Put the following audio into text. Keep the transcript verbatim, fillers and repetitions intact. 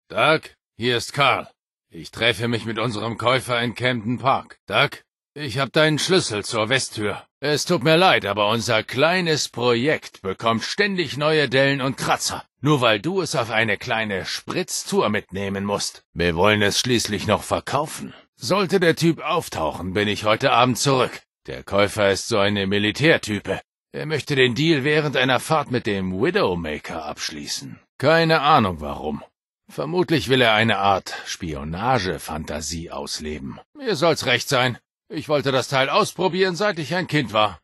Doug, hier ist Carl. Ich treffe mich mit unserem Käufer in Camden Park. Doug, ich habe deinen Schlüssel zur Westtür. Es tut mir leid, aber unser kleines Projekt bekommt ständig neue Dellen und Kratzer. Nur weil du es auf eine kleine Spritztour mitnehmen musst. Wir wollen es schließlich noch verkaufen. Sollte der Typ auftauchen, bin ich heute Abend zurück. Der Käufer ist so eine Militärtype. Er möchte den Deal während einer Fahrt mit dem Widowmaker abschließen. Keine Ahnung warum. Vermutlich will er eine Art Spionagefantasie ausleben. Mir soll's recht sein. Ich wollte das Teil ausprobieren, seit ich ein Kind war.